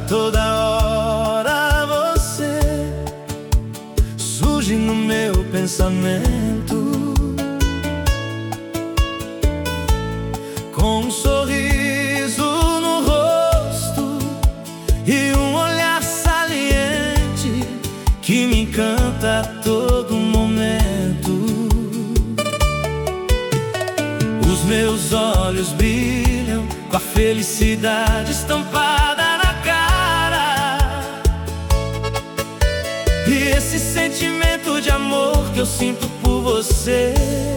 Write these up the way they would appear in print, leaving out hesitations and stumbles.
toda hora você surge no meu pensamento, com um sorriso no rosto e um olhar saliente que me encanta a todo momento. Os meus olhos brilham com a felicidade estampada na cara, e esse sentimento de amor que eu sinto por você,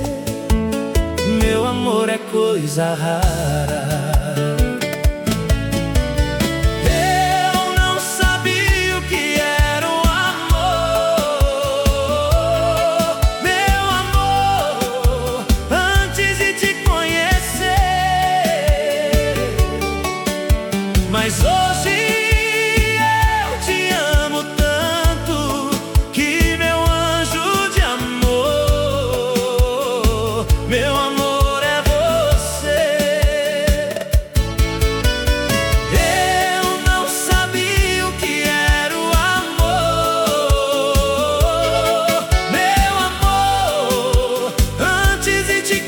meu amor, é coisa rara. Mas hoje eu te amo tanto que meu anjo de amor, meu amor, é você. Eu não sabia o que era o amor, meu amor, antes de te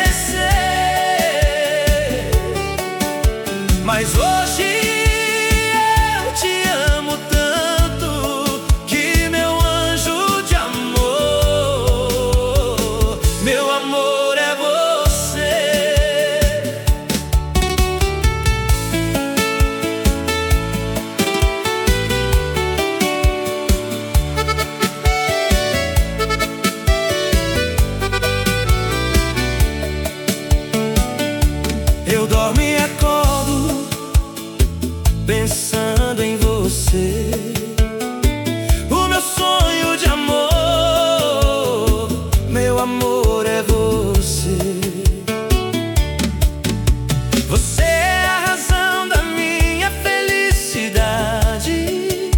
conhecer. Mas hoje eu dormo e acordo pensando em você. O meu sonho de amor, meu amor, é você. Você é a razão da minha felicidade.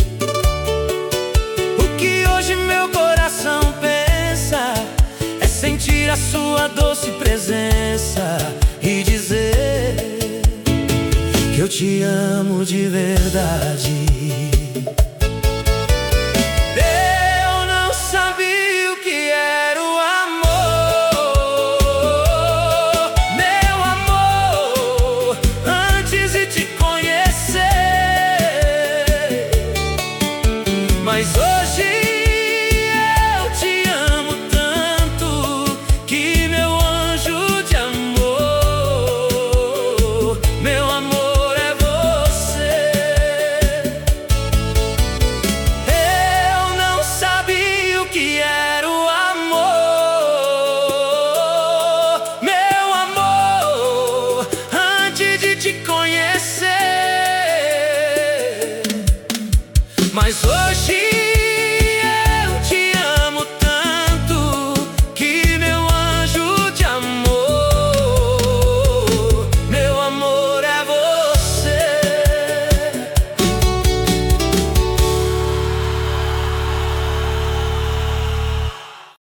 O que hoje meu coração pensa é sentir a sua doce presença e dizer que eu te amo de verdade.